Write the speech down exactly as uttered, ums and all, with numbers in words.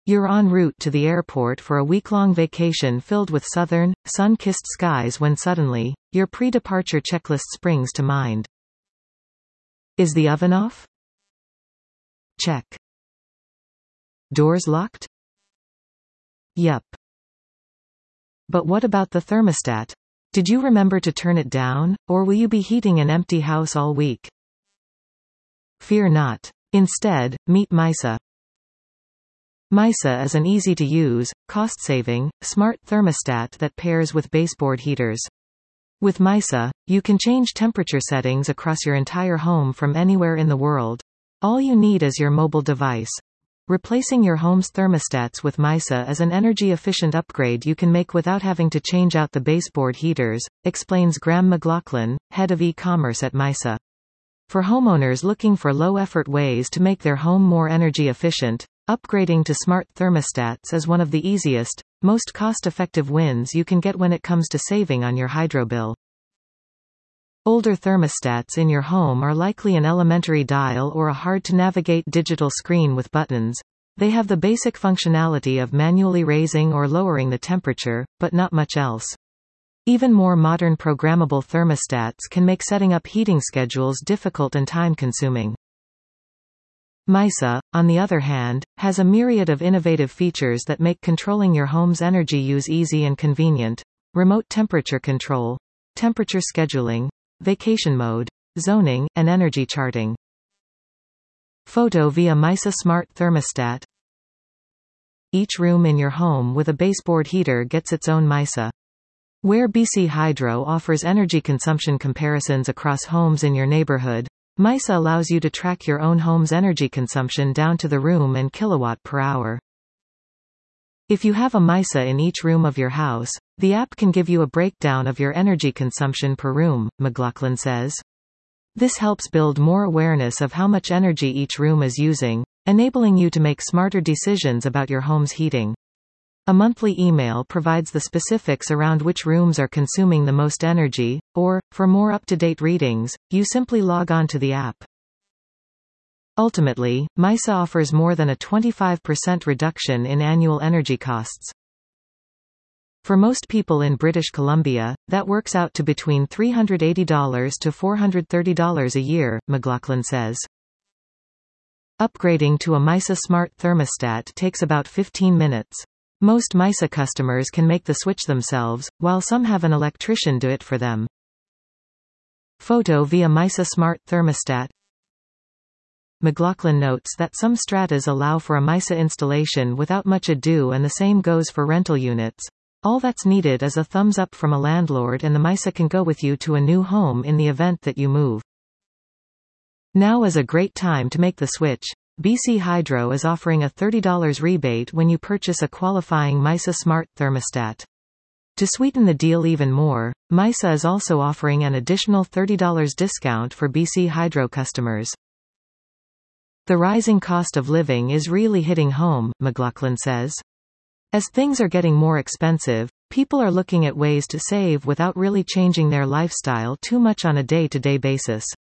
You're en route to the airport for a week-long vacation filled with southern, sun-kissed skies when suddenly, your pre-departure checklist springs to mind. Is the oven off? Check. Doors locked? Yup. But what about the thermostat? Did you remember to turn it down, or will you be heating an empty house all week? Fear not. Instead, meet Mysa. Mysa is an easy-to-use, cost-saving, smart thermostat that pairs with baseboard heaters. With Mysa, you can change temperature settings across your entire home from anywhere in the world. All you need is your mobile device. Replacing your home's thermostats with Mysa is an energy-efficient upgrade you can make without having to change out the baseboard heaters, explains Graham McLaughlin, head of e-commerce at Mysa. For homeowners looking for low-effort ways to make their home more energy-efficient, upgrading to smart thermostats is one of the easiest, most cost-effective wins you can get when it comes to saving on your hydro bill. Older thermostats in your home are likely an elementary dial or a hard-to-navigate digital screen with buttons. They have the basic functionality of manually raising or lowering the temperature, but not much else. Even more modern programmable thermostats can make setting up heating schedules difficult and time-consuming. Mysa, on the other hand, has a myriad of innovative features that make controlling your home's energy use easy and convenient. Remote temperature control, temperature scheduling, vacation mode, zoning, and energy charting. Photo via Mysa Smart Thermostat. Each room in your home with a baseboard heater gets its own Mysa. Where B C Hydro offers energy consumption comparisons across homes in your neighborhood, Mysa allows you to track your own home's energy consumption down to the room and kilowatt per hour. If you have a Mysa in each room of your house, the app can give you a breakdown of your energy consumption per room, McLaughlin says. This helps build more awareness of how much energy each room is using, enabling you to make smarter decisions about your home's heating. A monthly email provides the specifics around which rooms are consuming the most energy, or, for more up-to-date readings, you simply log on to the app. Ultimately, Mysa offers more than a twenty-five percent reduction in annual energy costs. For most people in British Columbia, that works out to between three hundred eighty dollars to four hundred thirty dollars a year, McLaughlin says. Upgrading to a Mysa Smart Thermostat takes about fifteen minutes. Most Mysa customers can make the switch themselves, while some have an electrician do it for them. Photo via Mysa Smart Thermostat. McLaughlin notes that some stratas allow for a Mysa installation without much ado, and the same goes for rental units. All that's needed is a thumbs up from a landlord, and the Mysa can go with you to a new home in the event that you move. Now is a great time to make the switch. B C Hydro is offering a thirty dollars rebate when you purchase a qualifying Mysa Smart Thermostat. To sweeten the deal even more, Mysa is also offering an additional thirty dollars discount for B C Hydro customers. The rising cost of living is really hitting home, McLaughlin says. As things are getting more expensive, people are looking at ways to save without really changing their lifestyle too much on a day-to-day basis.